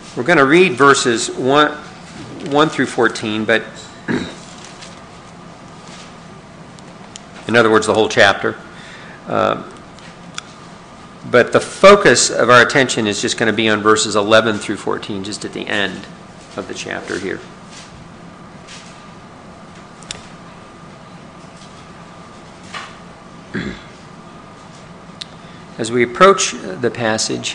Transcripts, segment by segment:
We're going to read verses 1 through 14, but in other words, the whole chapter. But the focus of our attention is just going to be on verses 11 through 14, just at the end of the chapter here. As we approach the passage,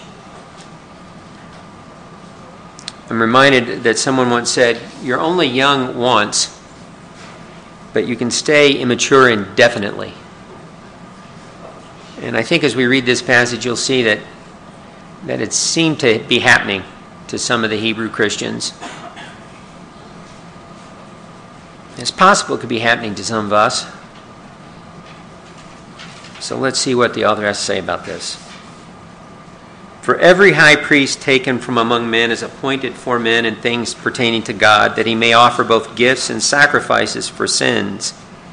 I'm reminded that someone once said, "You're only young once, but you can stay immature indefinitely." And I think as we read this passage, you'll see that it seemed to be happening to some of the Hebrew Christians. It's possible it could be happening to some of us. So let's see what the author has to say about this. "For every high priest taken from among men is appointed for men in things pertaining to God, that he may offer both gifts and sacrifices for sins.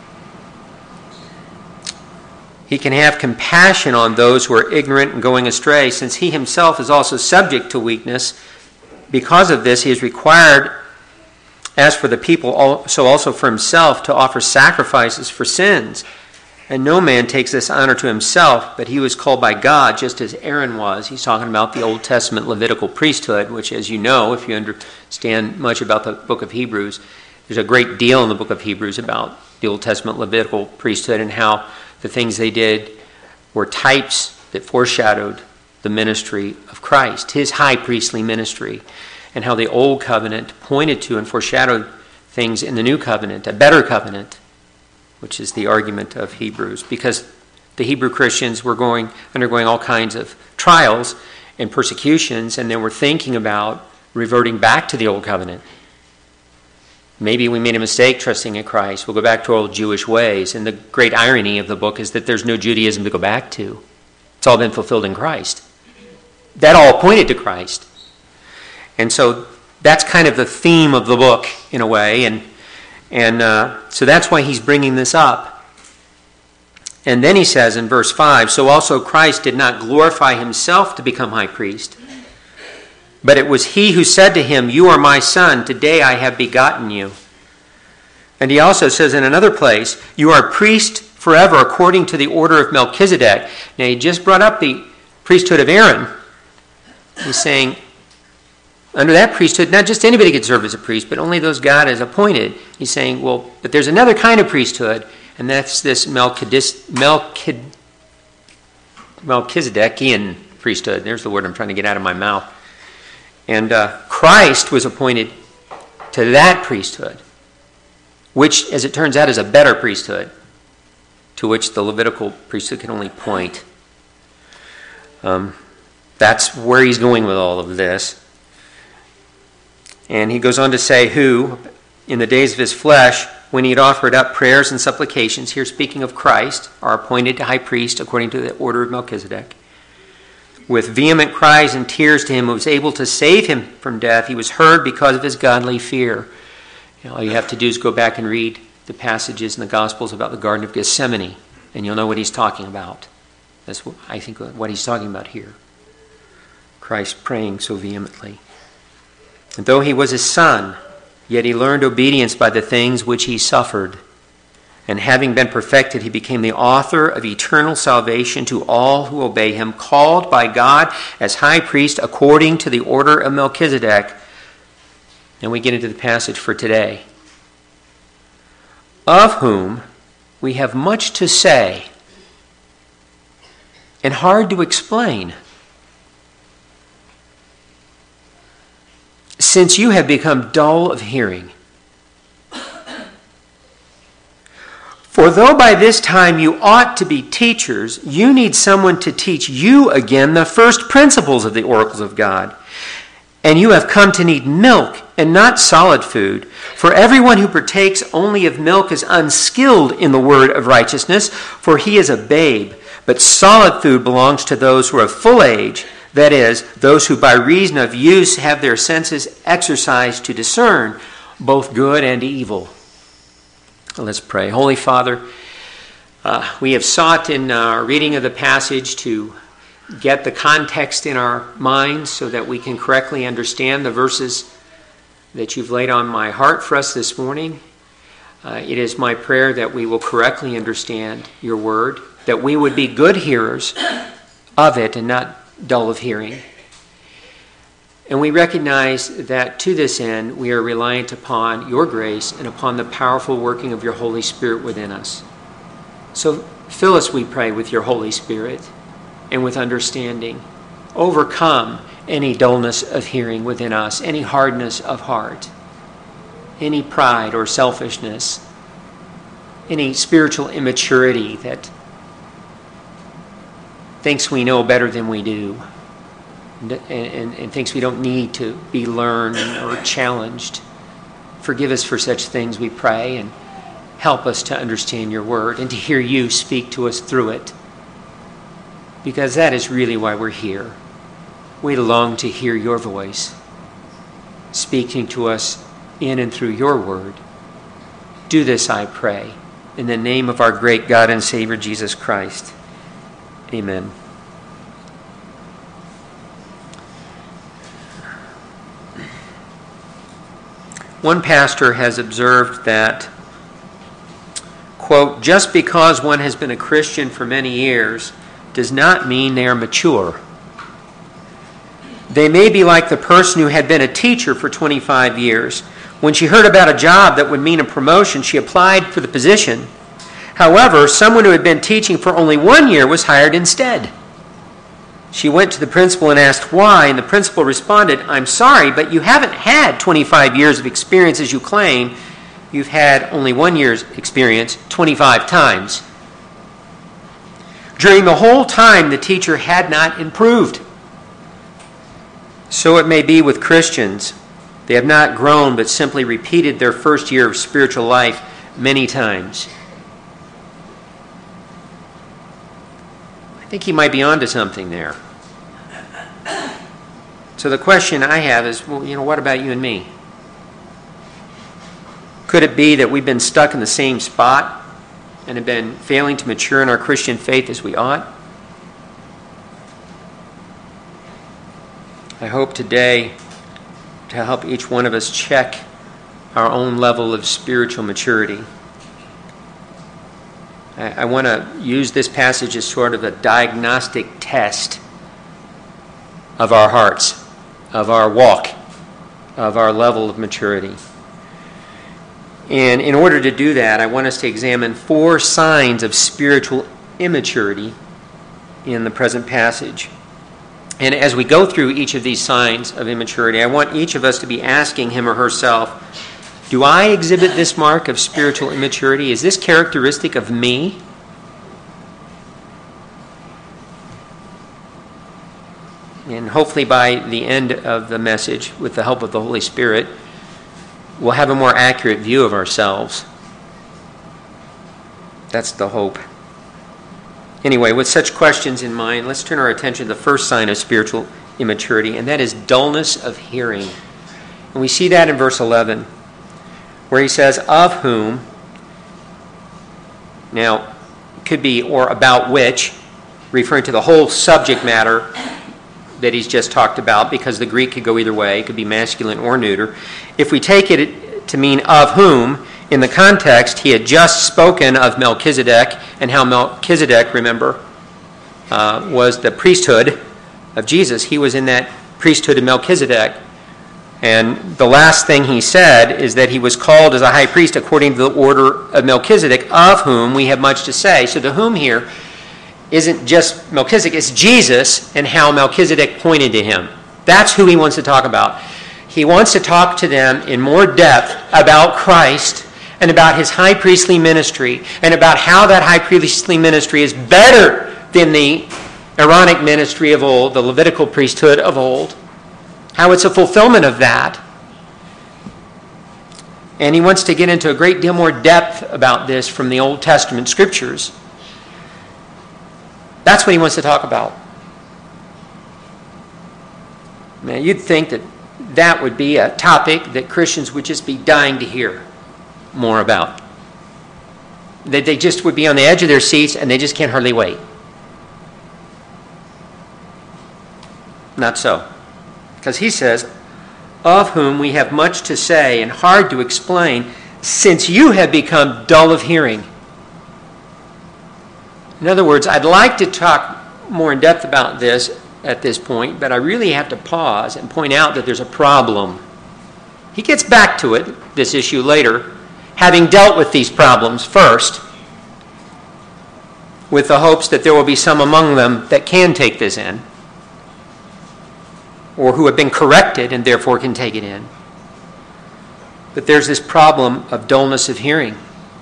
He can have compassion on those who are ignorant and going astray, since he himself is also subject to weakness. Because of this, he is required, as for the people, so also for himself, to offer sacrifices for sins. And no man takes this honor to himself, but he was called by God, just as Aaron was." He's talking about the Old Testament Levitical priesthood, which, as you know, if you understand much about the book of Hebrews, there's a great deal in the book of Hebrews about the Old Testament Levitical priesthood and how the things they did were types that foreshadowed the ministry of Christ, his high priestly ministry, and how the Old Covenant pointed to and foreshadowed things in the New Covenant, a better covenant, which is the argument of Hebrews, because the Hebrew Christians were undergoing all kinds of trials and persecutions, and they were thinking about reverting back to the Old Covenant. Maybe we made a mistake trusting in Christ. We'll go back to our old Jewish ways. And the great irony of the book is that there's no Judaism to go back to. It's all been fulfilled in Christ. That all pointed to Christ. And so that's kind of the theme of the book in a way, and so that's why he's bringing this up. And then he says in verse 5, "So also Christ did not glorify himself to become high priest, but it was he who said to him, 'You are my son, today I have begotten you.' And he also says in another place, 'You are a priest forever according to the order of Melchizedek.'" Now he just brought up the priesthood of Aaron. He's saying, under that priesthood, not just anybody could serve as a priest, but only those God has appointed. He's saying, well, but there's another kind of priesthood, and that's this Melchizedekian priesthood. There's the word I'm trying to get out of my mouth. And Christ was appointed to that priesthood, which, as it turns out, is a better priesthood, to which the Levitical priesthood can only point. That's where he's going with all of this. And he goes on to say, who, in the days of his flesh, when he had offered up prayers and supplications, here speaking of Christ, are appointed to high priest according to the order of Melchizedek, with vehement cries and tears to him who was able to save him from death, he was heard because of his godly fear. All you have to do is go back and read the passages in the Gospels about the Garden of Gethsemane, and you'll know what he's talking about. That's what I think what he's talking about here. Christ praying so vehemently. And though he was his son, yet he learned obedience by the things which he suffered. And having been perfected, he became the author of eternal salvation to all who obey him, called by God as high priest according to the order of Melchizedek. And we get into the passage for today. Of whom we have much to say and hard to explain, since you have become dull of hearing. For though by this time you ought to be teachers, you need someone to teach you again the first principles of the oracles of God. And you have come to need milk and not solid food. For everyone who partakes only of milk is unskilled in the word of righteousness, for he is a babe. But solid food belongs to those who are of full age, that is, those who by reason of use have their senses exercised to discern both good and evil. Let's pray. Holy Father, we have sought in our reading of the passage to get the context in our minds so that we can correctly understand the verses that you've laid on my heart for us this morning. It is my prayer that we will correctly understand your word, that we would be good hearers of it and not dull of hearing. And we recognize that to this end, we are reliant upon your grace and upon the powerful working of your Holy Spirit within us. So fill us, we pray, with your Holy Spirit and with understanding. Overcome any dullness of hearing within us, any hardness of heart, any pride or selfishness, any spiritual immaturity that thinks we know better than we do, and thinks we don't need to be learned or challenged. Forgive us for such things, we pray, and help us to understand your word and to hear you speak to us through it, because that is really why we're here. We long to hear your voice speaking to us in and through your word. Do this, I pray, in the name of our great God and Savior, Jesus Christ. Amen. One pastor has observed that, quote, just because one has been a Christian for many years does not mean they are mature. They may be like the person who had been a teacher for 25 years. When she heard about a job that would mean a promotion, she applied for the position. However, someone who had been teaching for only 1 year was hired instead. She went to the principal and asked why, and the principal responded, I'm sorry, but you haven't had 25 years of experience as you claim. You've had only 1 year's experience 25 times. During the whole time, the teacher had not improved. So it may be with Christians. They have not grown, but simply repeated their first year of spiritual life many times. I think he might be onto something there. So the question I have is, well, what about you and me? Could it be that we've been stuck in the same spot and have been failing to mature in our Christian faith as we ought? I hope today to help each one of us check our own level of spiritual maturity. I want to use this passage as sort of a diagnostic test of our hearts, of our walk, of our level of maturity. And in order to do that, I want us to examine 4 signs of spiritual immaturity in the present passage. And as we go through each of these signs of immaturity, I want each of us to be asking him or herself, do I exhibit this mark of spiritual immaturity? Is this characteristic of me? And hopefully by the end of the message, with the help of the Holy Spirit, we'll have a more accurate view of ourselves. That's the hope. Anyway, with such questions in mind, let's turn our attention to the first sign of spiritual immaturity, and that is dullness of hearing. And we see that in verse 11, where he says, of whom, now, it could be or about which, referring to the whole subject matter that he's just talked about, because the Greek could go either way. It could be masculine or neuter. If we take it to mean of whom, in the context, he had just spoken of Melchizedek, and how Melchizedek, remember, was the priesthood of Jesus. He was in that priesthood of Melchizedek. And the last thing he said is that he was called as a high priest according to the order of Melchizedek, of whom we have much to say. So the whom here isn't just Melchizedek, it's Jesus and how Melchizedek pointed to him. That's who he wants to talk about. He wants to talk to them in more depth about Christ and about his high priestly ministry and about how that high priestly ministry is better than the Aaronic ministry of old, the Levitical priesthood of old, how it's a fulfillment of that. And he wants to get into a great deal more depth about this from the Old Testament scriptures. That's what he wants to talk about. Now, you'd think that that would be a topic that Christians would just be dying to hear more about. That they just would be on the edge of their seats and they just can't hardly wait. Not so. Because he says, of whom we have much to say and hard to explain, since you have become dull of hearing. In other words, I'd like to talk more in depth about this at this point, but I really have to pause and point out that there's a problem. He gets back to it, this issue later, having dealt with these problems first, with the hopes that there will be some among them that can take this in, or who have been corrected and therefore can take it in. But there's this problem of dullness of hearing.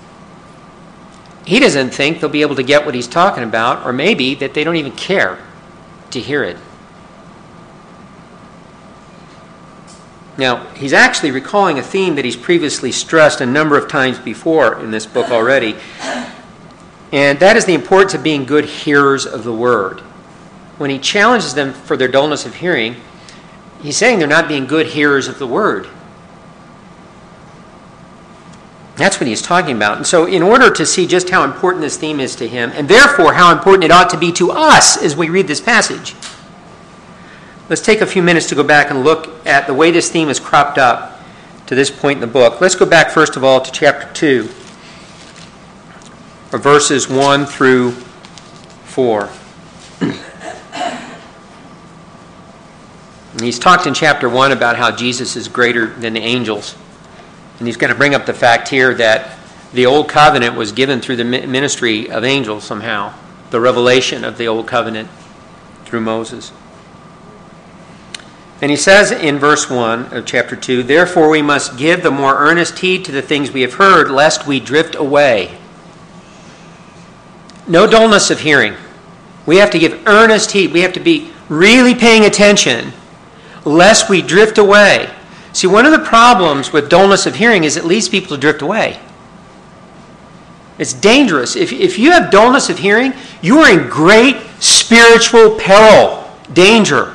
He doesn't think they'll be able to get what he's talking about, or maybe that they don't even care to hear it. Now, he's actually recalling a theme that he's previously stressed a number of times before in this book already, and that is the importance of being good hearers of the word. When he challenges them for their dullness of hearing, he's saying they're not being good hearers of the word. That's what he's talking about. And so in order to see just how important this theme is to him, and therefore how important it ought to be to us as we read this passage, let's take a few minutes to go back and look at the way this theme has cropped up to this point in the book. Let's go back first of all to chapter 2, or verses 1 through 4. And he's talked in chapter 1 about how Jesus is greater than the angels. And he's going to bring up the fact here that the Old Covenant was given through the ministry of angels somehow, the revelation of the Old Covenant through Moses. And he says in verse 1 of chapter 2, therefore we must give the more earnest heed to the things we have heard, lest we drift away. No dullness of hearing. We have to give earnest heed. We have to be really paying attention, lest we drift away. See, one of the problems with dullness of hearing is it leads people to drift away. It's dangerous. If you have dullness of hearing, you are in great spiritual peril, danger.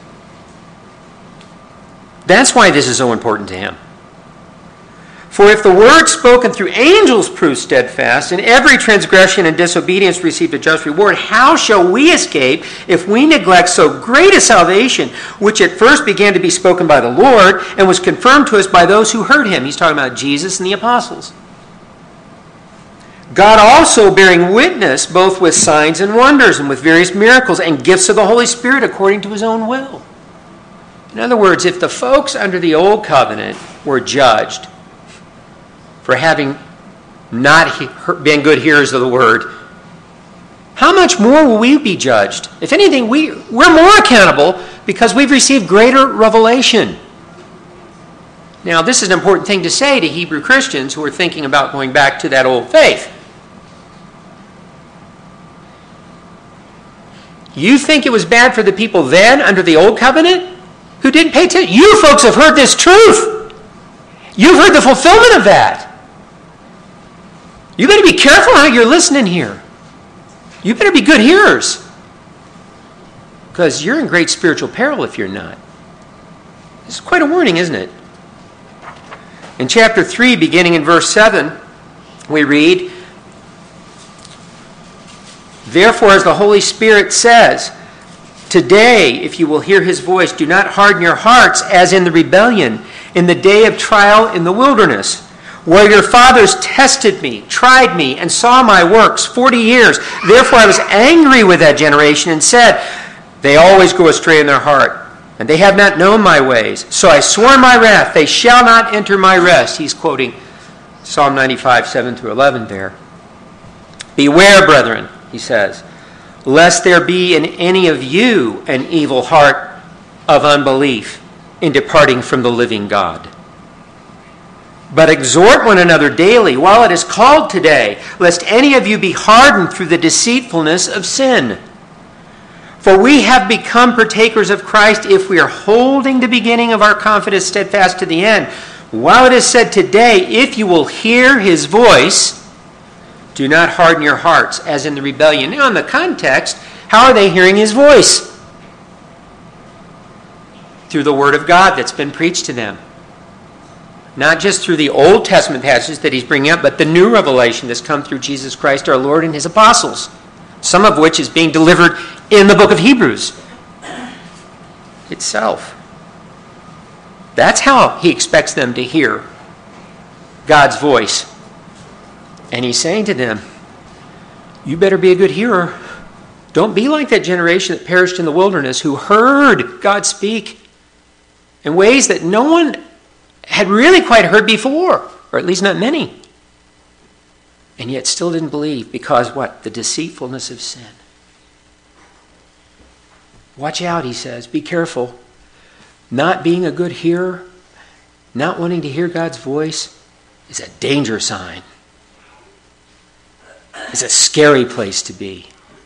That's why this is so important to him. For if the word spoken through angels proves steadfast, and every transgression and disobedience received a just reward, how shall we escape if we neglect so great a salvation, which at first began to be spoken by the Lord, and was confirmed to us by those who heard him? He's talking about Jesus and the apostles. God also bearing witness both with signs and wonders, and with various miracles and gifts of the Holy Spirit according to his own will. In other words, if the folks under the Old Covenant were judged for having not been good hearers of the word, how much more will we be judged? If anything, we're more accountable because we've received greater revelation. Now, this is an important thing to say to Hebrew Christians who are thinking about going back to that old faith. You think it was bad for the people then under the Old Covenant who didn't pay attention? You folks have heard this truth. You've heard the fulfillment of that. You better be careful how you're listening here. You better be good hearers, because you're in great spiritual peril if you're not. This is quite a warning, isn't it? In chapter 3, beginning in verse 7, we read, therefore, as the Holy Spirit says, today, if you will hear his voice, do not harden your hearts as in the rebellion, in the day of trial in the wilderness, where your fathers tested me, tried me, and saw my works 40 years. Therefore I was angry with that generation and said, they always go astray in their heart, and they have not known my ways. So I swore in my wrath, they shall not enter my rest. He's quoting Psalm 95, 7 through 11 there. Beware, brethren, he says, lest there be in any of you an evil heart of unbelief in departing from the living God. But exhort one another daily while it is called today, lest any of you be hardened through the deceitfulness of sin. For we have become partakers of Christ if we are holding the beginning of our confidence steadfast to the end. While it is said today, if you will hear his voice, do not harden your hearts as in the rebellion. Now in the context, how are they hearing his voice? Through the word of God that's been preached to them. Not just through the Old Testament passages that he's bringing up, but the new revelation that's come through Jesus Christ our Lord and his apostles, some of which is being delivered in the book of Hebrews. itself. That's how he expects them to hear God's voice. And he's saying to them, you better be a good hearer. Don't be like that generation that perished in the wilderness who heard God speak in ways that no one had really quite heard before, or at least not many. And yet still didn't believe because what? The deceitfulness of sin. Watch out, he says. Be careful. Not being a good hearer, not wanting to hear God's voice is a danger sign. It's a scary place to be.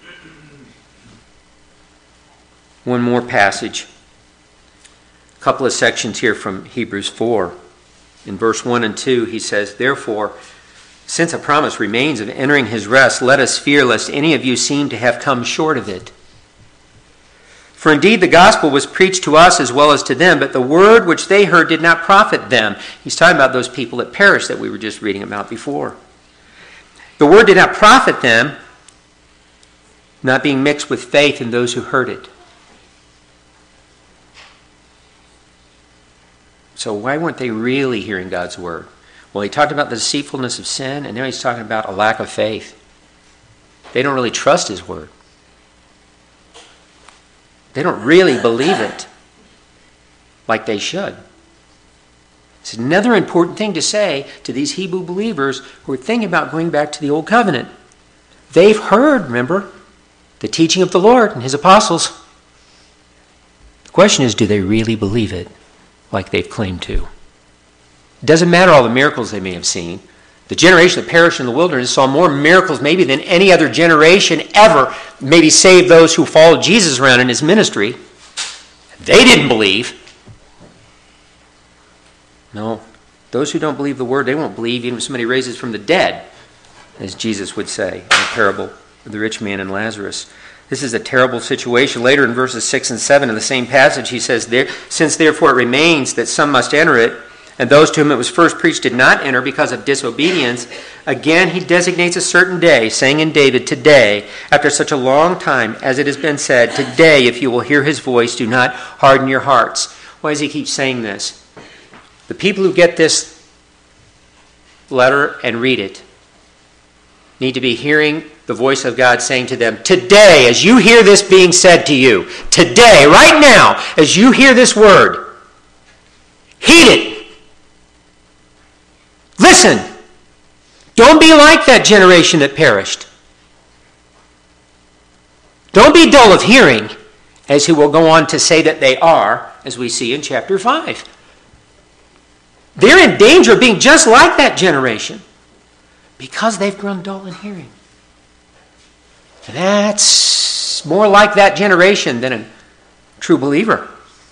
One more passage. A couple of sections here from Hebrews 4. In verse 1 and 2, he says, therefore, since a promise remains of entering his rest, let us fear lest any of you seem to have come short of it. For indeed the gospel was preached to us as well as to them, but the word which they heard did not profit them. He's talking about those people that perished that we were just reading about before. The word did not profit them, not being mixed with faith in those who heard it. So why weren't they really hearing God's word? Well, he talked about the deceitfulness of sin, and now he's talking about a lack of faith. They don't really trust his word. They don't really believe it like they should. It's another important thing to say to these Hebrew believers who are thinking about going back to the Old Covenant. They've heard, remember, the teaching of the Lord and his apostles. The question is, do they really believe it like they've claimed to? It doesn't matter all the miracles they may have seen. The generation that perished in the wilderness saw more miracles maybe than any other generation ever, maybe save those who followed Jesus around in his ministry. They didn't believe. No, those who don't believe the word, they won't believe even if somebody raises from the dead, as Jesus would say in the parable of the rich man and Lazarus. This is a terrible situation. Later in verses 6 and 7 of the same passage, he says, since therefore it remains that some must enter it, and those to whom it was first preached did not enter because of disobedience, again he designates a certain day, saying in David, today, after such a long time, as it has been said, today, if you will hear his voice, do not harden your hearts. Why does he keep saying this? The people who get this letter and read it need to be hearing the voice of God saying to them, today, as you hear this being said to you, today, right now, as you hear this word, heed it. Listen. Don't be like that generation that perished. Don't be dull of hearing, as he will go on to say that they are, as we see in chapter 5. They're in danger of being just like that generation because they've grown dull in hearing. And that's more like that generation than a true believer.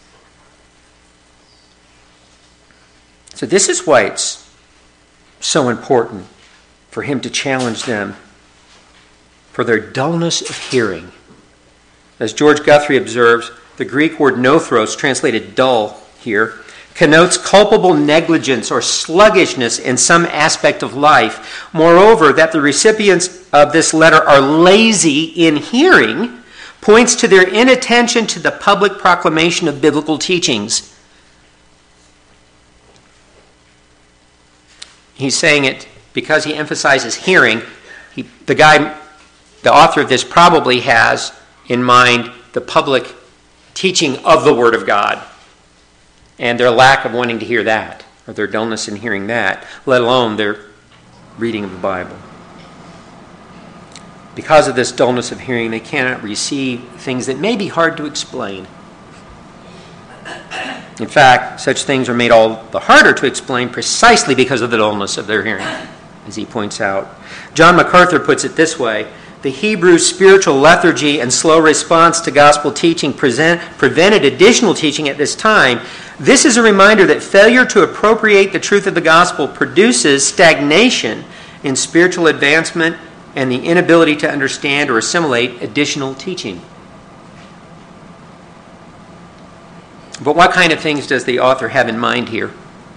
So this is why it's so important for him to challenge them for their dullness of hearing. As George Guthrie observes, the Greek word nothros, translated dull here, connotes culpable negligence or sluggishness in some aspect of life. Moreover, that the recipients of this letter are lazy in hearing points to their inattention to the public proclamation of biblical teachings. He's saying it because he emphasizes hearing. The author of this probably has in mind the public teaching of the Word of God and their lack of wanting to hear that, or their dullness in hearing that, let alone their reading of the Bible. Because of this dullness of hearing, they cannot receive things that may be hard to explain. In fact, such things are made all the harder to explain precisely because of the dullness of their hearing, as he points out. John MacArthur puts it this way: the Hebrews' spiritual lethargy and slow response to gospel teaching prevented additional teaching at this time. This is a reminder that failure to appropriate the truth of the gospel produces stagnation in spiritual advancement and the inability to understand or assimilate additional teaching. But what kind of things does the author have in mind here?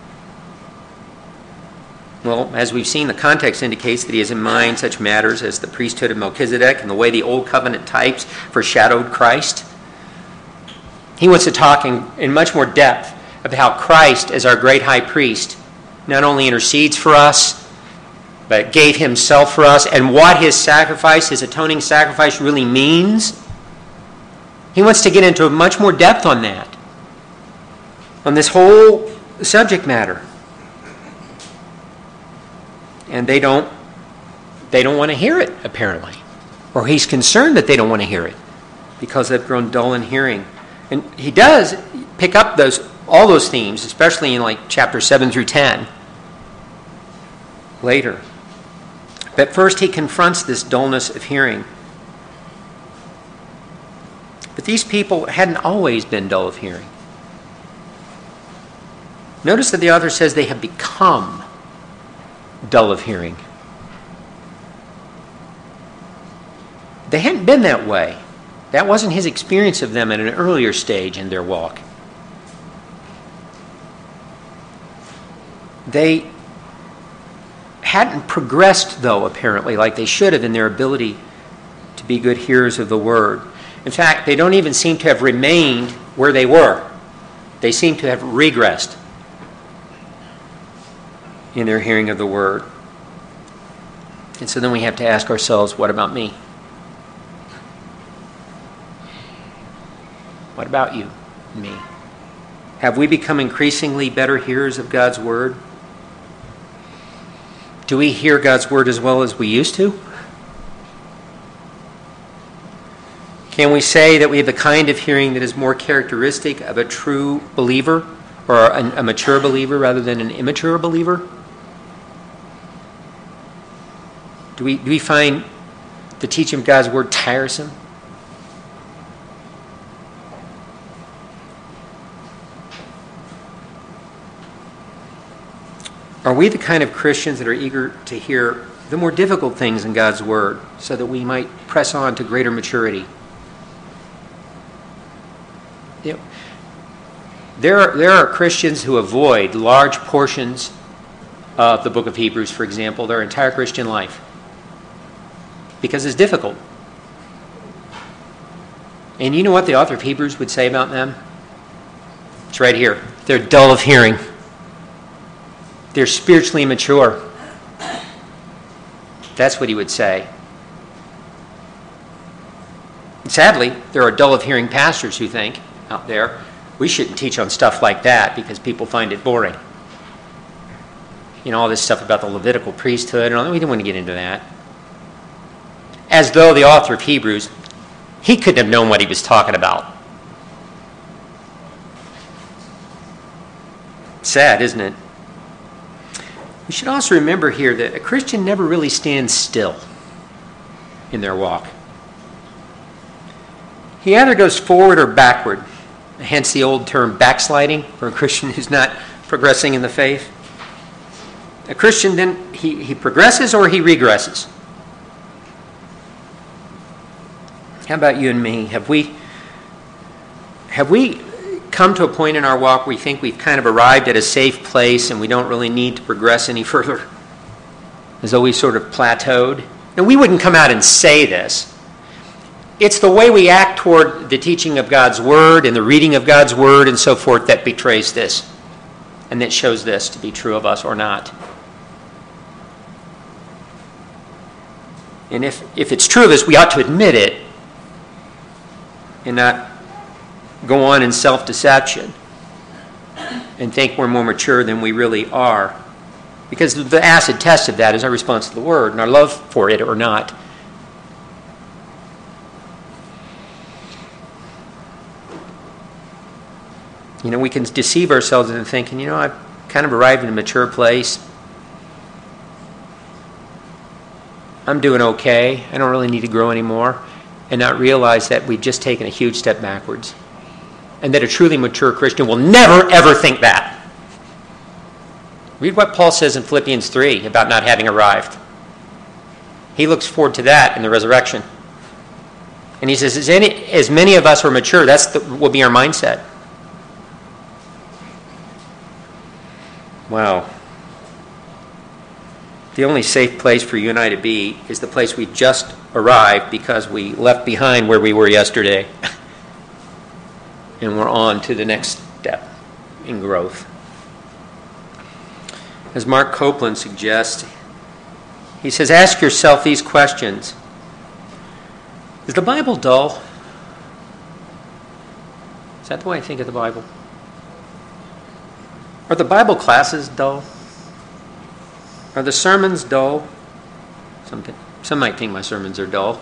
Well, as we've seen, the context indicates that he has in mind such matters as the priesthood of Melchizedek and the way the Old Covenant types foreshadowed Christ. He wants to talk in much more depth about how Christ, as our great high priest, not only intercedes for us, but gave himself for us, and what his sacrifice, his atoning sacrifice, really means. He wants to get into much more depth on that, on this whole subject matter. And they don't want to hear it, apparently. Or he's concerned that they don't want to hear it because they've grown dull in hearing. And he does pick up all those themes, especially in like chapter 7 through 10 later. But first he confronts this dullness of hearing. But these people hadn't always been dull of hearing. Notice that the author says they have become dull of hearing. They hadn't been that way. That wasn't his experience of them at an earlier stage in their walk. They hadn't progressed, though, apparently, like they should have in their ability to be good hearers of the word. In fact, they don't even seem to have remained where they were. They seem to have regressed in their hearing of the word. And so then we have to ask ourselves, what about me? What about you and me? Have we become increasingly better hearers of God's word? Do we hear God's word as well as we used to? Can we say that we have the kind of hearing that is more characteristic of a true believer, or a mature believer rather than an immature believer? Do we find the teaching of God's word tiresome? Are we the kind of Christians that are eager to hear the more difficult things in God's word so that we might press on to greater maturity? There are Christians who avoid large portions of the book of Hebrews, for example, their entire Christian life, because it's difficult. And you know what the author of Hebrews would say about them? It's right here. They're dull of hearing. They're spiritually immature. That's what he would say. And sadly, there are dull of hearing pastors who think out there, we shouldn't teach on stuff like that because people find it boring. You know, all this stuff about the Levitical priesthood, and all, we don't want to get into that. As though the author of Hebrews, he couldn't have known what he was talking about. Sad, isn't it? We should also remember here that a Christian never really stands still in their walk. He either goes forward or backward, hence the old term backsliding for a Christian who's not progressing in the faith. A Christian then, he progresses or he regresses. How about you and me? Have we come to a point in our walk where we think we've kind of arrived at a safe place and we don't really need to progress any further? As though we sort of plateaued? And we wouldn't come out and say this. It's the way we act toward the teaching of God's word and the reading of God's word and so forth that betrays this and that shows this to be true of us or not. And if it's true of us, we ought to admit it and not go on in self-deception and think we're more mature than we really are. Because the acid test of that is our response to the word and our love for it or not. You know, we can deceive ourselves into thinking, you know, I've kind of arrived in a mature place. I'm doing okay. I don't really need to grow anymore. And not realize that we've just taken a huge step backwards. And that a truly mature Christian will never, ever think that. Read what Paul says in Philippians 3 about not having arrived. He looks forward to that in the resurrection. And he says, as many of us are mature, will be our mindset. Wow. The only safe place for you and I to be is the place we just arrived because we left behind where we were yesterday. and we're on to the next step in growth. As Mark Copeland suggests, he says, ask yourself these questions. Is the Bible dull? Is that the way I think of the Bible? Are the Bible classes dull? Are the sermons dull? Some might think my sermons are dull.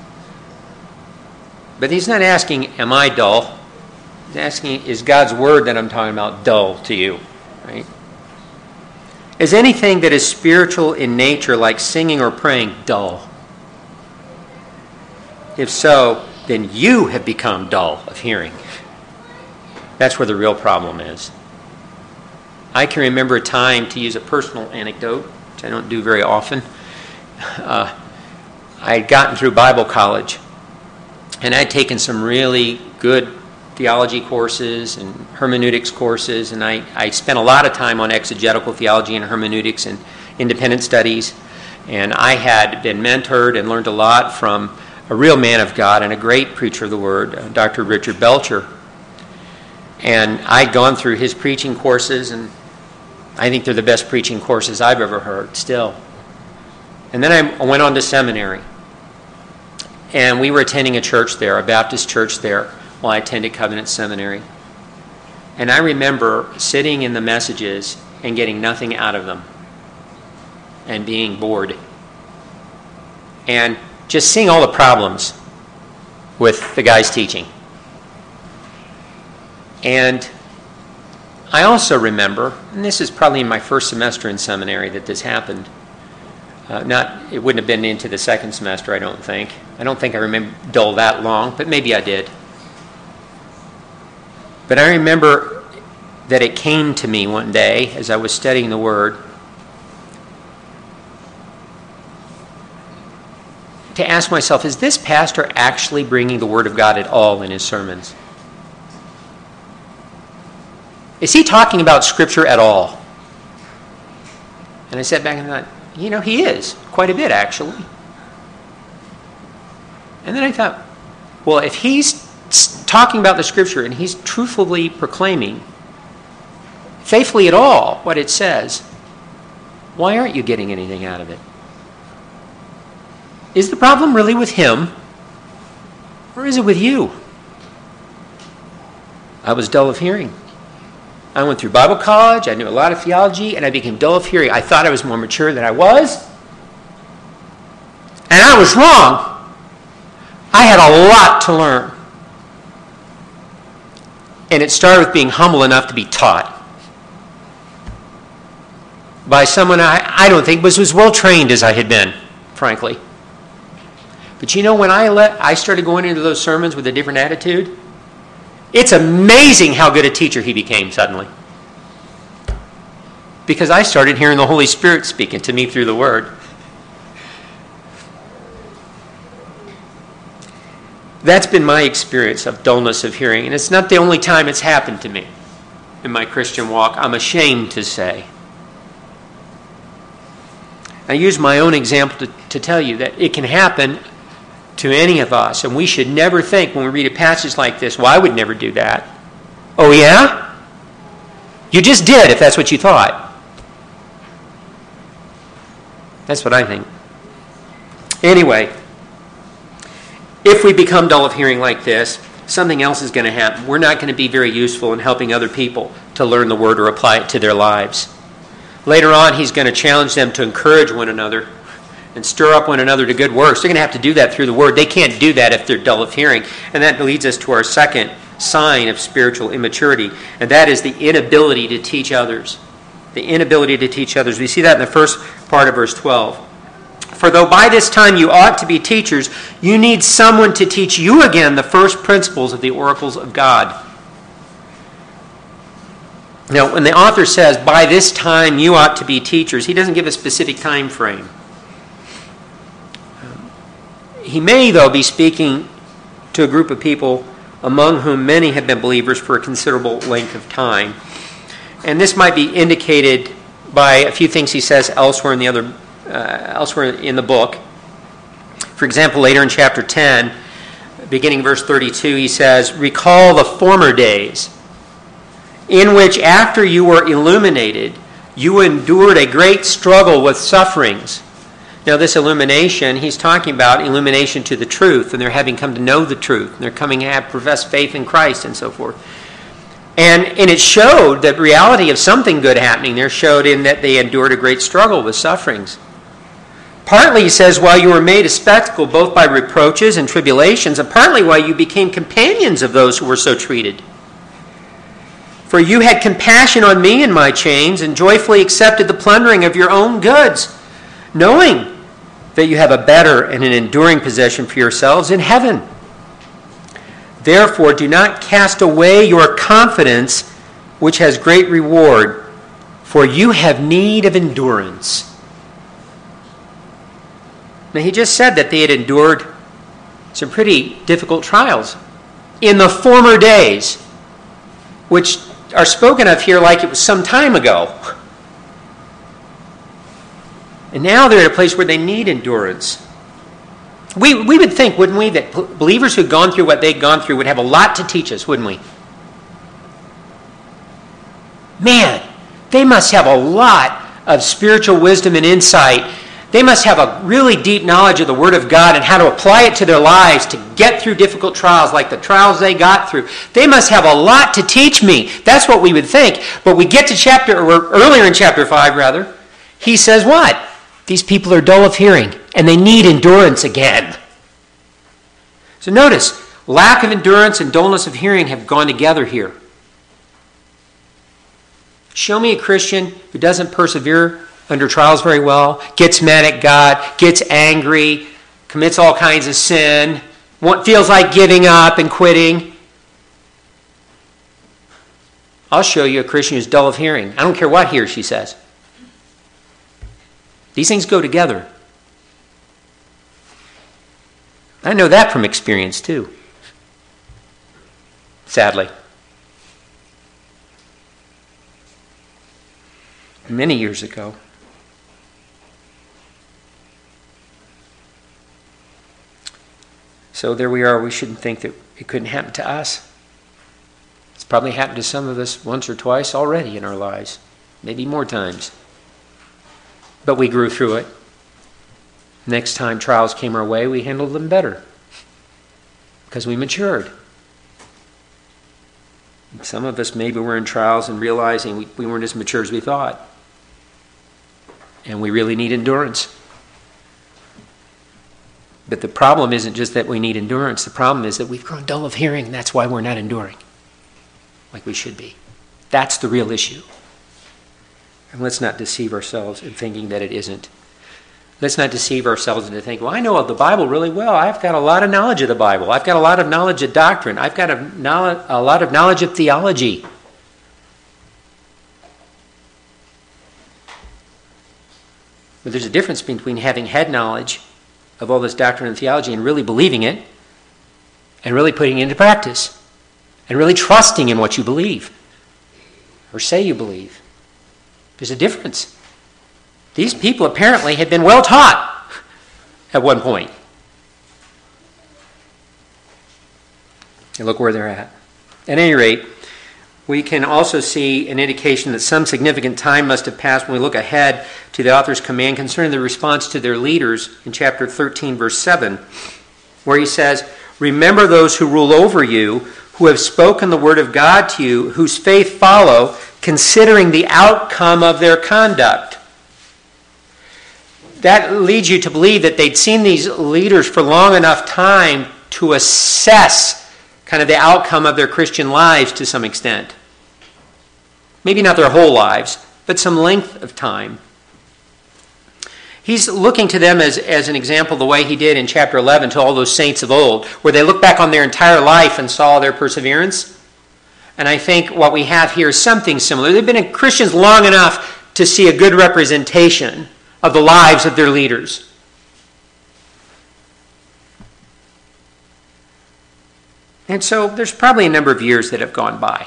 But he's not asking, am I dull? He's asking, is God's word that I'm talking about dull to you? Right? Is anything that is spiritual in nature, like singing or praying, dull? If so, then you have become dull of hearing. That's where the real problem is. I can remember a time, to use a personal anecdote, which I don't do very often. I had gotten through Bible college, and I'd taken some really good theology courses and hermeneutics courses, and I spent a lot of time on exegetical theology and hermeneutics and independent studies, and I had been mentored and learned a lot from a real man of God and a great preacher of the Word, Dr. Richard Belcher. And I'd gone through his preaching courses, and I think they're the best preaching courses I've ever heard still. And then I went on to seminary, and we were attending a church there, a Baptist church there, while I attended Covenant Seminary. And I remember sitting in the messages and getting nothing out of them and being bored. And just seeing all the problems with the guy's teaching. And I also remember, and this is probably in my first semester in seminary that this happened. It wouldn't have been into the second semester, I don't think. I don't think I remember dull that long, but maybe I did. But I remember that it came to me one day as I was studying the Word to ask myself, is this pastor actually bringing the Word of God at all in his sermons? Is he talking about Scripture at all? And I sat back and thought, he is, quite a bit actually. And then I thought, well, if he's talking about the Scripture and he's truthfully proclaiming, faithfully at all, what it says, why aren't you getting anything out of it? Is the problem really with him, or is it with you? I was dull of hearing. I went through Bible college, I knew a lot of theology, and I became dull of hearing. I thought I was more mature than I was, and I was wrong. I had a lot to learn. And it started with being humble enough to be taught by someone I don't think was as well trained as I had been, frankly. But when I started going into those sermons with a different attitude, it's amazing how good a teacher he became suddenly. Because I started hearing the Holy Spirit speaking to me through the Word. That's been my experience of dullness of hearing, and it's not the only time it's happened to me in my Christian walk, I'm ashamed to say. I use my own example to tell you that it can happen to any of us, and we should never think when we read a passage like this, well, I would never do that. Oh, yeah? You just did, if that's what you thought. That's what I think. Anyway, if we become dull of hearing like this, something else is going to happen. We're not going to be very useful in helping other people to learn the Word or apply it to their lives. Later on, he's going to challenge them to encourage one another and stir up one another to good works. They're going to have to do that through the Word. They can't do that if they're dull of hearing. And that leads us to our second sign of spiritual immaturity, and that is the inability to teach others. The inability to teach others. We see that in the first part of verse 12. For though by this time you ought to be teachers, you need someone to teach you again the first principles of the oracles of God. Now, when the author says, by this time you ought to be teachers, he doesn't give a specific time frame. He may, though, be speaking to a group of people among whom many have been believers for a considerable length of time. And this might be indicated by a few things he says elsewhere in the book. For example, later in chapter 10, beginning verse 32, he says, "Recall the former days, in which after you were illuminated, you endured a great struggle with sufferings." Now this illumination, he's talking about illumination to the truth, and they're having come to know the truth, and they're coming to have professed faith in Christ and so forth. And it showed the reality of something good happening there, showed in that they endured a great struggle with sufferings. Partly, he says, while you were made a spectacle both by reproaches and tribulations, and partly while you became companions of those who were so treated. For you had compassion on me in my chains, and joyfully accepted the plundering of your own goods, knowing that you have a better and an enduring possession for yourselves in heaven. Therefore, do not cast away your confidence, which has great reward, for you have need of endurance. Now, he just said that they had endured some pretty difficult trials in the former days, which are spoken of here like it was some time ago. And now they're at a place where they need endurance. We would think, wouldn't we, that believers who've gone through what they've gone through would have a lot to teach us, wouldn't we? Man, they must have a lot of spiritual wisdom and insight. They must have a really deep knowledge of the Word of God and how to apply it to their lives to get through difficult trials like the trials they got through. They must have a lot to teach me. That's what we would think. But we get to earlier in chapter 5, rather, he says what? These people are dull of hearing, and they need endurance again. So notice, lack of endurance and dullness of hearing have gone together here. Show me a Christian who doesn't persevere under trials very well, gets mad at God, gets angry, commits all kinds of sin, feels like giving up and quitting. I'll show you a Christian who's dull of hearing. I don't care what he or she says. These things go together. I know that from experience too. Sadly. Many years ago. So there we are. We shouldn't think that it couldn't happen to us. It's probably happened to some of us once or twice already in our lives. Maybe more times. But we grew through it. Next time trials came our way, we handled them better. Because we matured. Some of us maybe were in trials and realizing we weren't as mature as we thought. And we really need endurance. But the problem isn't just that we need endurance. The problem is that we've grown dull of hearing, and that's why we're not enduring like we should be. That's the real issue. And let's not deceive ourselves in thinking that it isn't. Let's not deceive ourselves into thinking, well, I know the Bible really well. I've got a lot of knowledge of the Bible. I've got a lot of knowledge of doctrine. I've got a lot of knowledge of theology. But there's a difference between having had knowledge of all this doctrine and theology and really believing it and really putting it into practice and really trusting in what you believe or say you believe. There's a difference. These people apparently had been well taught at one point. And look where they're at. At any rate, we can also see an indication that some significant time must have passed when we look ahead to the author's command concerning the response to their leaders in chapter 13, verse 7, where he says, "Remember those who rule over you, who have spoken the word of God to you, whose faith follow, considering the outcome of their conduct." That leads you to believe that they'd seen these leaders for long enough time to assess kind of the outcome of their Christian lives to some extent. Maybe not their whole lives, but some length of time. He's looking to them as an example the way he did in chapter 11 to all those saints of old, where they look back on their entire life and saw their perseverance. And I think what we have here is something similar. They've been Christians long enough to see a good representation of the lives of their leaders. And so there's probably a number of years that have gone by.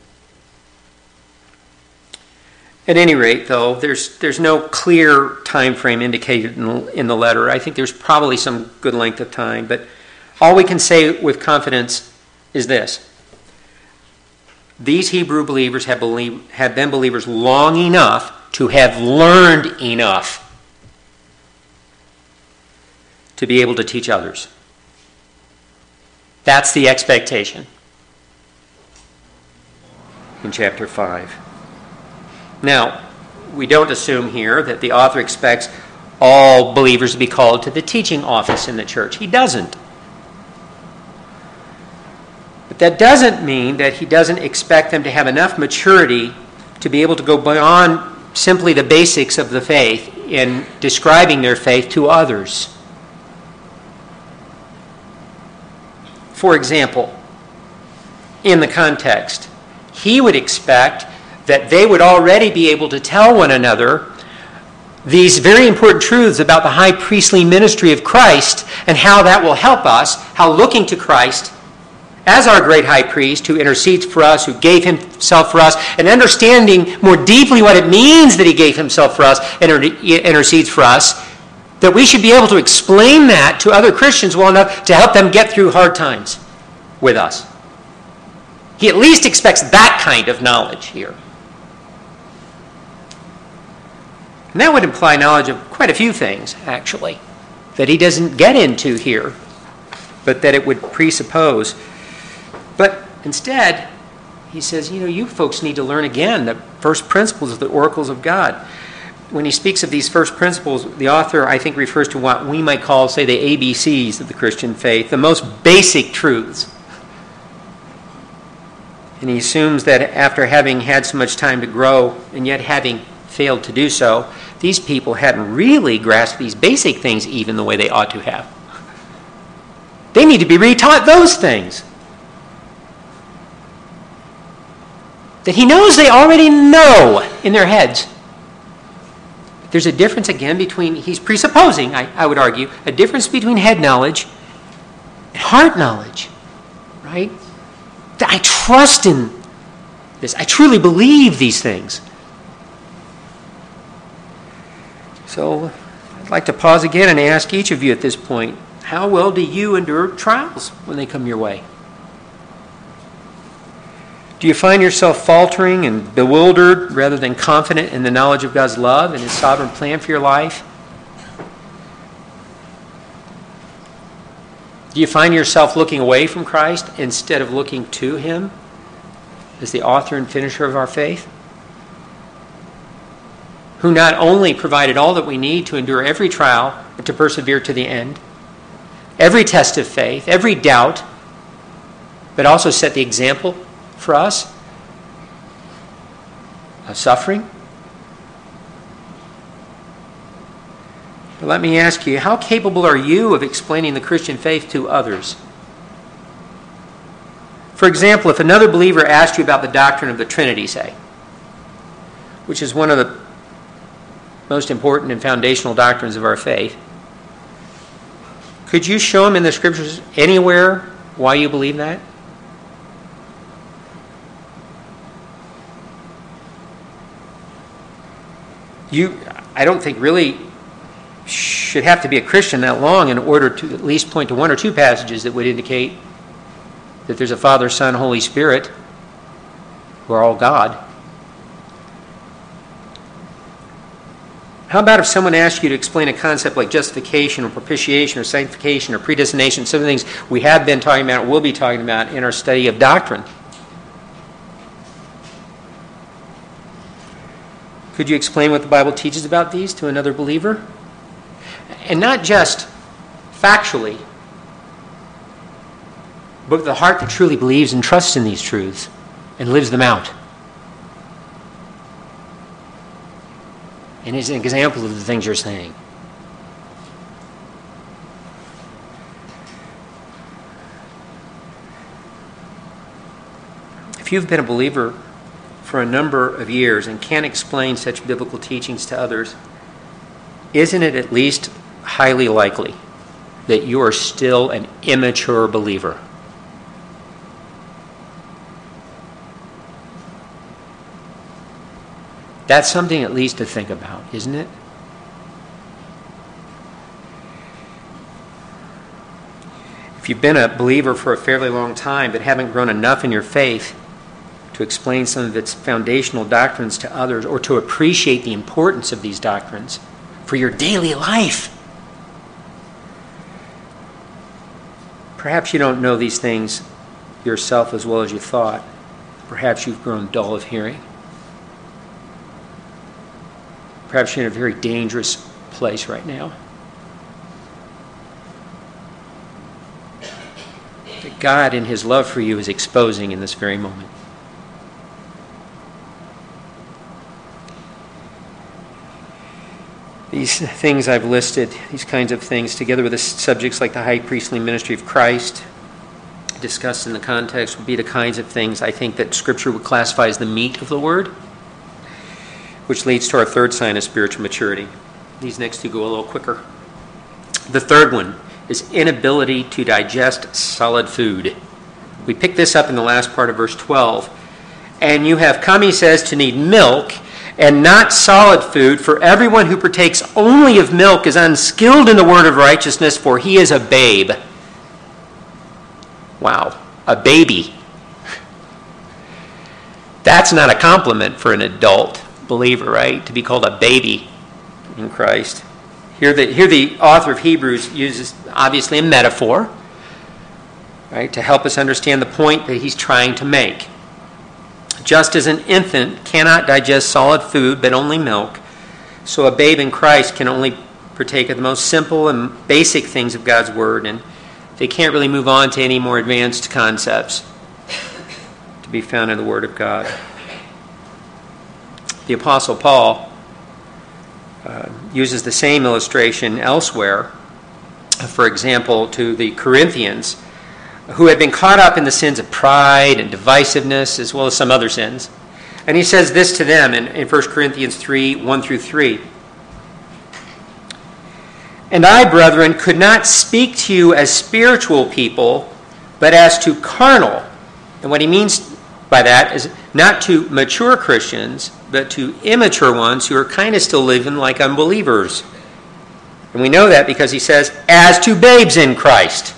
At any rate, though, there's no clear time frame indicated in the letter. I think there's probably some good length of time, but All we can say with confidence is this. These Hebrew believers have been believers long enough to have learned enough to be able to teach others. That's the expectation in chapter 5. Now, we don't assume here that the author expects all believers to be called to the teaching office in the church. He doesn't. But that doesn't mean that he doesn't expect them to have enough maturity to be able to go beyond simply the basics of the faith in describing their faith to others. For example, in the context, he would expect that they would already be able to tell one another these very important truths about the high priestly ministry of Christ and how that will help us, how looking to Christ as our great high priest who intercedes for us, who gave himself for us, and understanding more deeply what it means that he gave himself for us and intercedes for us, that we should be able to explain that to other Christians well enough to help them get through hard times with us. He at least expects that kind of knowledge here. And that would imply knowledge of quite a few things, actually, that he doesn't get into here, but that it would presuppose. But instead, he says, you folks need to learn again the first principles of the oracles of God. When he speaks of these first principles, the author, I think, refers to what we might call, say, the ABCs of the Christian faith, the most basic truths. And he assumes that after having had so much time to grow and yet having failed to do so, these people hadn't really grasped these basic things even the way they ought to have. They need to be retaught those things that he knows they already know in their heads. There's a difference, again, between, he's presupposing, I would argue, a difference between head knowledge and heart knowledge, right? I trust in this. I truly believe these things. So I'd like to pause again and ask each of you at this point, how well do you endure trials when they come your way? Do you find yourself faltering and bewildered rather than confident in the knowledge of God's love and his sovereign plan for your life? Do you find yourself looking away from Christ instead of looking to him as the author and finisher of our faith? Who not only provided all that we need to endure every trial, but to persevere to the end, every test of faith, every doubt, but also set the example for us of suffering? But let me ask you, how capable are you of explaining the Christian faith to others? For example, if another believer asked you about the doctrine of the Trinity, say, which is one of the most important and foundational doctrines of our faith, could you show him in the Scriptures anywhere why you believe that? I don't think really should have to be a Christian that long in order to at least point to one or two passages that would indicate that there's a Father, Son, Holy Spirit who are all God. How about if someone asked you to explain a concept like justification or propitiation or sanctification or predestination, some of the things we have been talking about and will be talking about in our study of doctrine? Could you explain what the Bible teaches about these to another believer? And not just factually, but with the heart that truly believes and trusts in these truths and lives them out. And is an example of the things you're saying. If you've been a believer for a number of years and can't explain such biblical teachings to others, isn't it at least highly likely that you are still an immature believer? That's something at least to think about, isn't it? If If you've been a believer for a fairly long time but haven't grown enough in your faith to explain some of its foundational doctrines to others or to appreciate the importance of these doctrines for your daily life, perhaps you don't know these things yourself as well as you thought. Perhaps you've grown dull of hearing. Perhaps you're in a very dangerous place right now. That God, in His love for you, is exposing in this very moment. These things I've listed, these kinds of things, together with the subjects like the high priestly ministry of Christ, discussed in the context, would be the kinds of things I think that Scripture would classify as the meat of the Word, which leads to our third sign of spiritual maturity. These next two go a little quicker. The third one is inability to digest solid food. We pick this up in the last part of verse 12. And you have come, he says, to need milk and not solid food, for everyone who partakes only of milk is unskilled in the word of righteousness, for he is a babe. Wow, a baby. That's not a compliment for an adult believer, right? To be called a baby in Christ. Here the author of Hebrews uses obviously a metaphor, right, to help us understand the point that he's trying to make. Just as an infant cannot digest solid food but only milk, so a babe in Christ can only partake of the most simple and basic things of God's Word, and they can't really move on to any more advanced concepts to be found in the Word of God. The Apostle Paul uses the same illustration elsewhere, for example, to the Corinthians, who had been caught up in the sins of pride and divisiveness, as well as some other sins. And he says this to them in 1 Corinthians 3, 1 through 3. And I, brethren, could not speak to you as spiritual people, but as to carnal. And what he means by that is not to mature Christians, but to immature ones who are kind of still living like unbelievers. And we know that because he says, as to babes in Christ.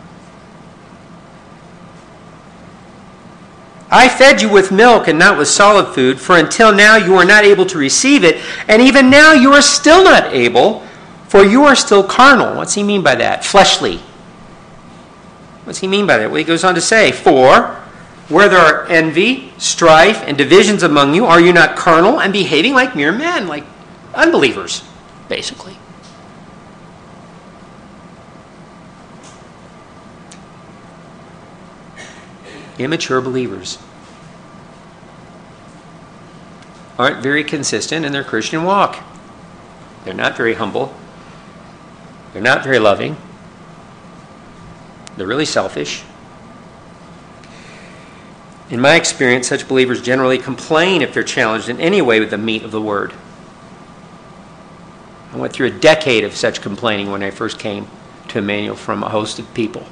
I fed you with milk and not with solid food, for until now you are not able to receive it, and even now you are still not able, for you are still carnal. What's he mean by that? Fleshly. What's he mean by that? Well, he goes on to say, for where there are envy, strife, and divisions among you, are you not carnal and behaving like mere men, like unbelievers, basically? Immature believers aren't very consistent in their Christian walk. They're not very humble. They're not very loving. They're really selfish. In my experience, such believers generally complain if they're challenged in any way with the meat of the Word. I went through a decade of such complaining when I first came to Emmanuel from a host of people.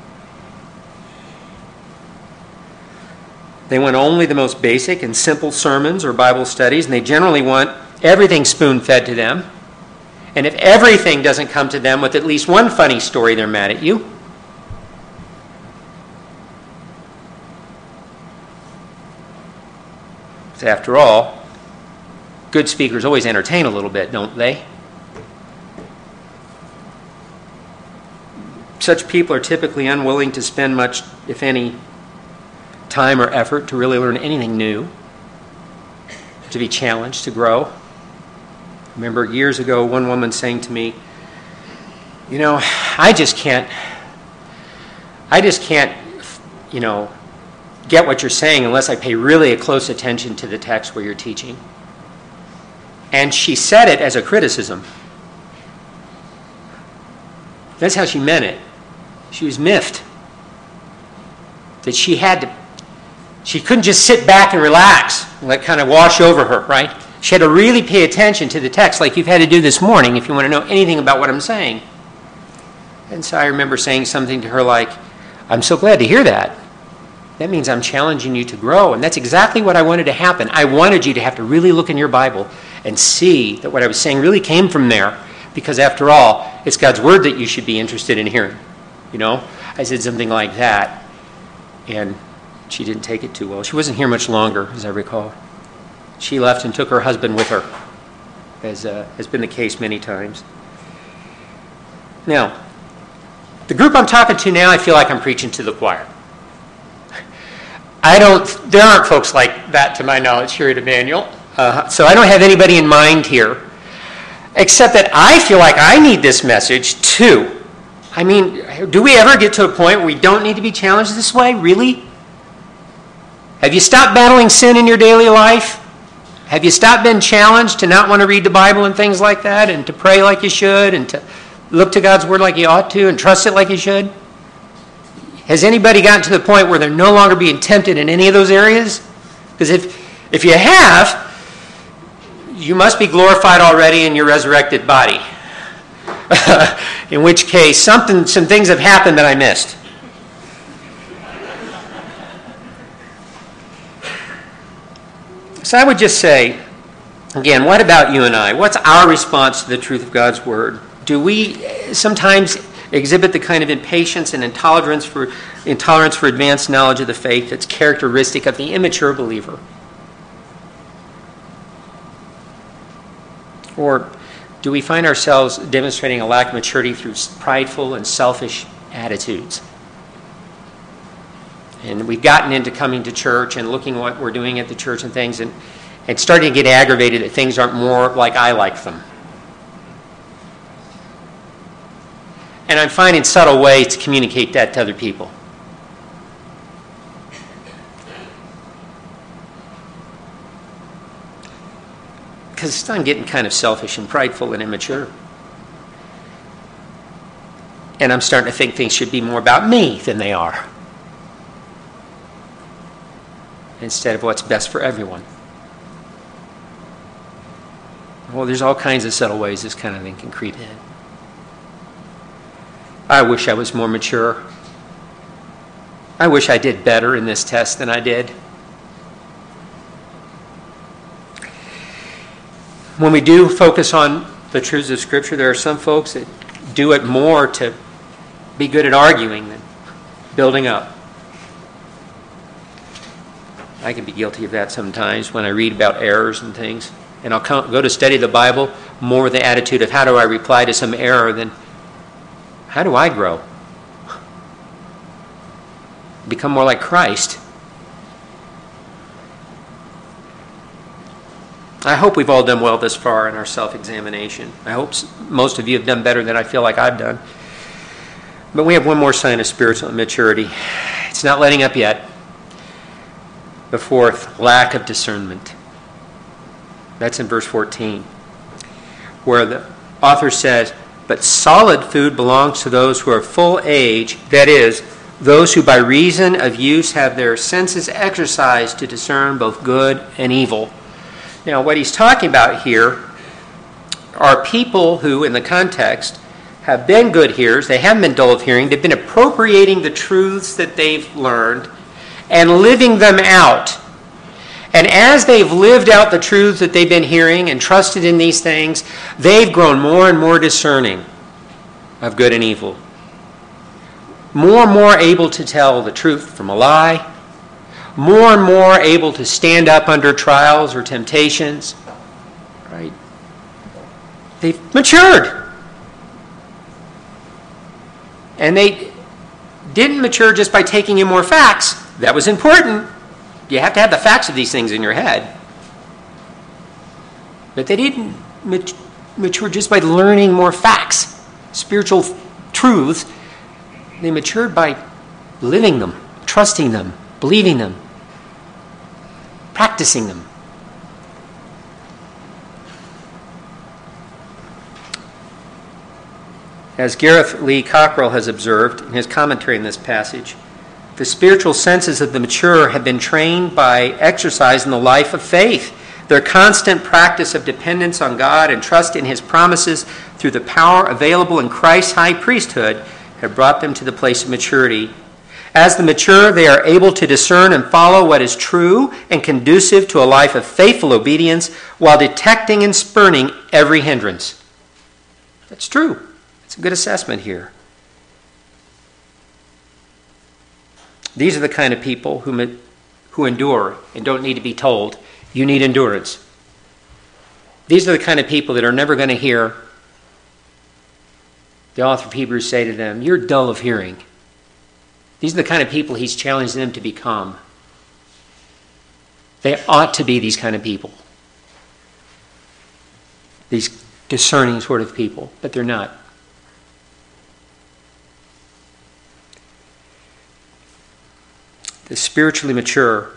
They want only the most basic and simple sermons or Bible studies, and they generally want everything spoon-fed to them. And if everything doesn't come to them with at least one funny story, they're mad at you. So after all, good speakers always entertain a little bit, don't they? Such people are typically unwilling to spend much, if any, time or effort to really learn anything new, to be challenged, to grow. I remember years ago one woman saying to me, you know, I just can't, get what you're saying unless I pay really a close attention to the text where you're teaching. And she said it as a criticism. That's how she meant it. She was miffed. That she couldn't just sit back and relax and let it kind of wash over her, right? She had to really pay attention to the text like you've had to do this morning if you want to know anything about what I'm saying. And so I remember saying something to her like, I'm so glad to hear that. That means I'm challenging you to grow. And that's exactly what I wanted to happen. I wanted you to have to really look in your Bible and see that what I was saying really came from there. Because after all, it's God's Word that you should be interested in hearing. You know? I said something like that, and she didn't take it too well. She wasn't here much longer, as I recall. She left and took her husband with her, as has been the case many times. Now, the group I'm talking to now, I feel like I'm preaching to the choir. There aren't folks like that to my knowledge here at Emmanuel. So I don't have anybody in mind here, except that I feel like I need this message too. I mean, do we ever get to a point where we don't need to be challenged this way? Really? Have you stopped battling sin in your daily life? Have you stopped being challenged to not want to read the Bible and things like that, and to pray like you should, and to look to God's Word like you ought to, and trust it like you should? Has anybody gotten to the point where they're no longer being tempted in any of those areas? Because if you have, you must be glorified already in your resurrected body. In which case, some things have happened that I missed. So I would just say, again, what about you and I? What's our response to the truth of God's Word? Do we sometimes exhibit the kind of impatience and intolerance for advanced knowledge of the faith that's characteristic of the immature believer? Or do we find ourselves demonstrating a lack of maturity through prideful and selfish attitudes? And we've gotten into coming to church and looking what we're doing at the church and things, and starting to get aggravated that things aren't more like I like them. And I'm finding subtle ways to communicate that to other people. Because I'm getting kind of selfish and prideful and immature. And I'm starting to think things should be more about me than they are, instead of what's best for everyone. Well, there's all kinds of subtle ways this kind of thing can creep in. I wish I was more mature. I wish I did better in this test than I did. When we do focus on the truths of Scripture, there are some folks that do it more to be good at arguing than building up. I can be guilty of that sometimes when I read about errors and things. And I'll go to study the Bible more with the attitude of how do I reply to some error than how do I grow? Become more like Christ. I hope we've all done well this far in our self-examination. I hope most of you have done better than I feel like I've done. But we have one more sign of spiritual immaturity. It's not letting up yet. The fourth, lack of discernment. That's in verse 14, where the author says, "But solid food belongs to those who are full age, that is, those who by reason of use have their senses exercised to discern both good and evil." Now, what he's talking about here are people who, in the context, have been good hearers. They haven't been dull of hearing. They've been appropriating the truths that they've learned and living them out. And as they've lived out the truths that they've been hearing and trusted in these things, they've grown more and more discerning of good and evil. More and more able to tell the truth from a lie. More and more able to stand up under trials or temptations. Right? They've matured. And they didn't mature just by taking in more facts. That was important. You have to have the facts of these things in your head. But they didn't mature just by learning more facts, spiritual truths. They matured by living them, trusting them, believing them, practicing them. As Gareth Lee Cockrell has observed in his commentary in this passage, the spiritual senses of the mature have been trained by exercise in the life of faith. Their constant practice of dependence on God and trust in His promises through the power available in Christ's high priesthood have brought them to the place of maturity. As the mature, they are able to discern and follow what is true and conducive to a life of faithful obedience while detecting and spurning every hindrance. That's true. It's a good assessment here. These are the kind of people who endure and don't need to be told, you need endurance. These are the kind of people that are never going to hear the author of Hebrews say to them, you're dull of hearing. These are the kind of people he's challenging them to become. They ought to be these kind of people. These discerning sort of people, but they're not. The spiritually mature,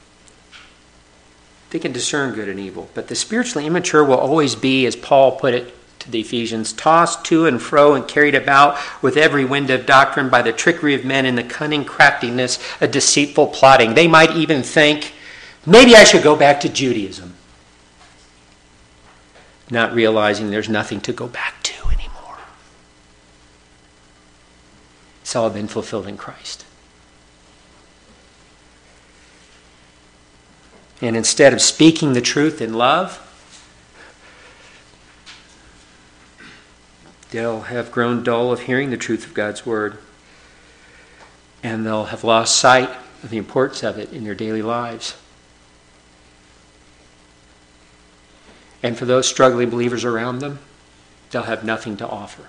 they can discern good and evil, but the spiritually immature will always be, as Paul put it to the Ephesians, tossed to and fro and carried about with every wind of doctrine by the trickery of men and the cunning craftiness of deceitful plotting. They might even think, maybe I should go back to Judaism, not realizing there's nothing to go back to anymore. It's all been fulfilled in Christ. And instead of speaking the truth in love, they'll have grown dull of hearing the truth of God's word. And they'll have lost sight of the importance of it in their daily lives. And for those struggling believers around them, they'll have nothing to offer.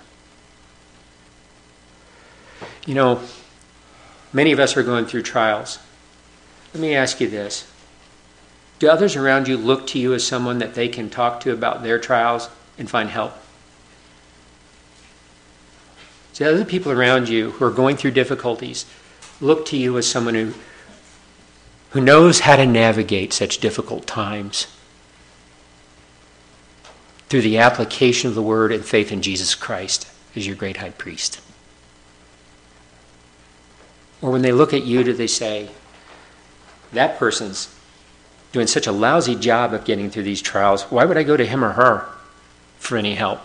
You know, many of us are going through trials. Let me ask you this. Do others around you look to you as someone that they can talk to about their trials and find help? Do other people around you who are going through difficulties look to you as someone who knows how to navigate such difficult times through the application of the word and faith in Jesus Christ as your great high priest? Or when they look at you, do they say, that person's doing such a lousy job of getting through these trials, why would I go to him or her for any help?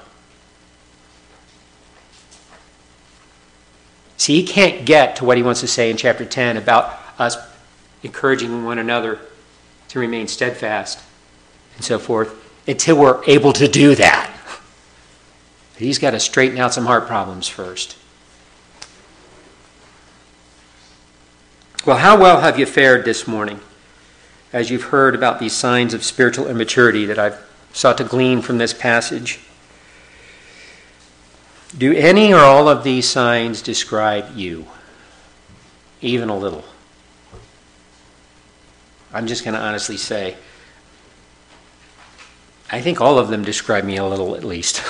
See, he can't get to what he wants to say in chapter 10 about us encouraging one another to remain steadfast and so forth until we're able to do that. He's got to straighten out some heart problems first. Well, how well have you fared this morning as you've heard about these signs of spiritual immaturity that I've sought to glean from this passage? Do any or all of these signs describe you? Even a little? I'm just going to honestly say, I think all of them describe me a little at least.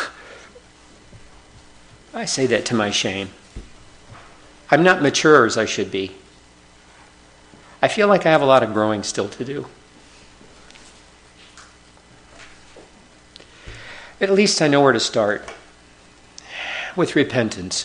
I say that to my shame. I'm not mature as I should be. I feel like I have a lot of growing still to do. At least I know where to start. With repentance.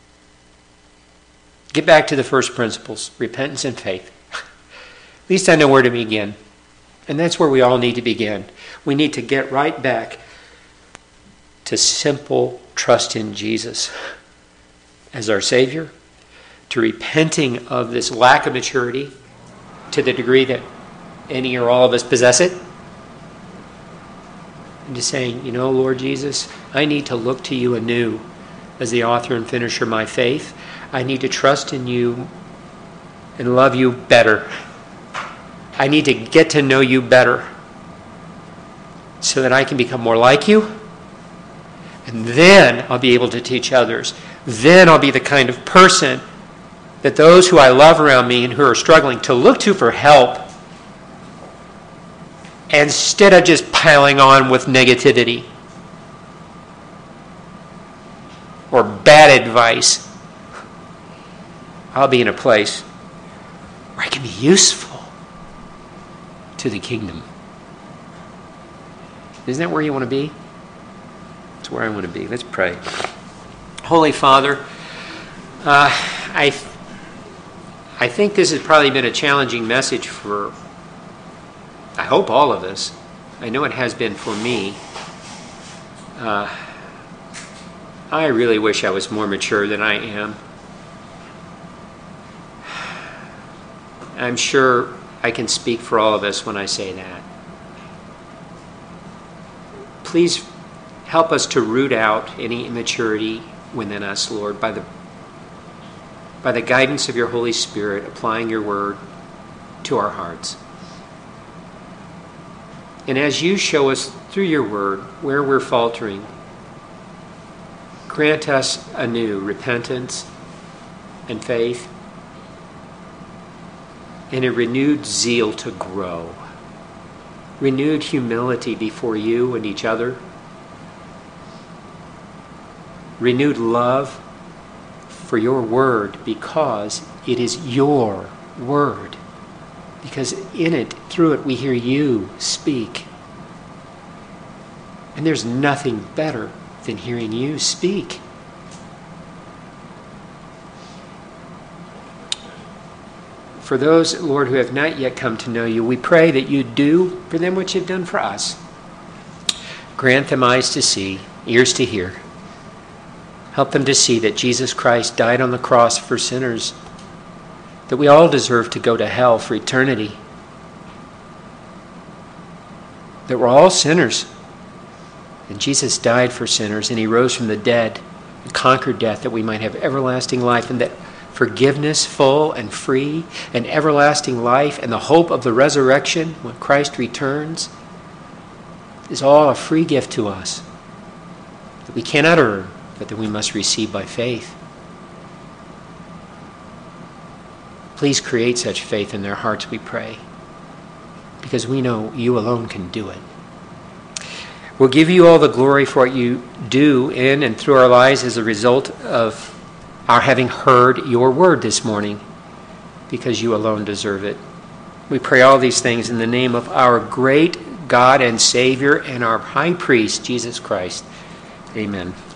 Get back to the first principles, repentance and faith. At least I know where to begin. And that's where we all need to begin. We need to get right back to simple trust in Jesus as our Savior, to repenting of this lack of maturity to the degree that any or all of us possess it, and to saying, you know, Lord Jesus, I need to look to you anew as the author and finisher of my faith. I need to trust in you and love you better. I need to get to know you better so that I can become more like you. And then I'll be able to teach others. Then I'll be the kind of person that those who I love around me and who are struggling to look to for help, instead of just piling on with negativity or bad advice. I'll be in a place where I can be useful to the kingdom. Isn't that where you want to be? That's where I want to be. Let's pray. Holy Father, I think this has probably been a challenging message for, I hope, all of us. I know it has been for me. I really wish I was more mature than I am. I'm sure I can speak for all of us when I say that. Please help us to root out any immaturity within us, Lord, by by the guidance of your Holy Spirit, applying your word to our hearts. And as you show us through your word where we're faltering, grant us anew repentance and faith and a renewed zeal to grow, renewed humility before you and each other, renewed love for your word because it is your word. Because in it, through it, we hear you speak. And there's nothing better than hearing you speak. For those, Lord, who have not yet come to know you, we pray that you do for them what you've done for us. Grant them eyes to see, ears to hear. Help them to see that Jesus Christ died on the cross for sinners, that we all deserve to go to hell for eternity, that we're all sinners, and Jesus died for sinners, and he rose from the dead and conquered death that we might have everlasting life, and that forgiveness full and free and everlasting life and the hope of the resurrection when Christ returns is all a free gift to us that we cannot earn, but that we must receive by faith. Please create such faith in their hearts, we pray, because we know you alone can do it. We'll give you all the glory for what you do in and through our lives as a result of our having heard your word this morning, because you alone deserve it. We pray all these things in the name of our great God and Savior and our high priest, Jesus Christ. Amen.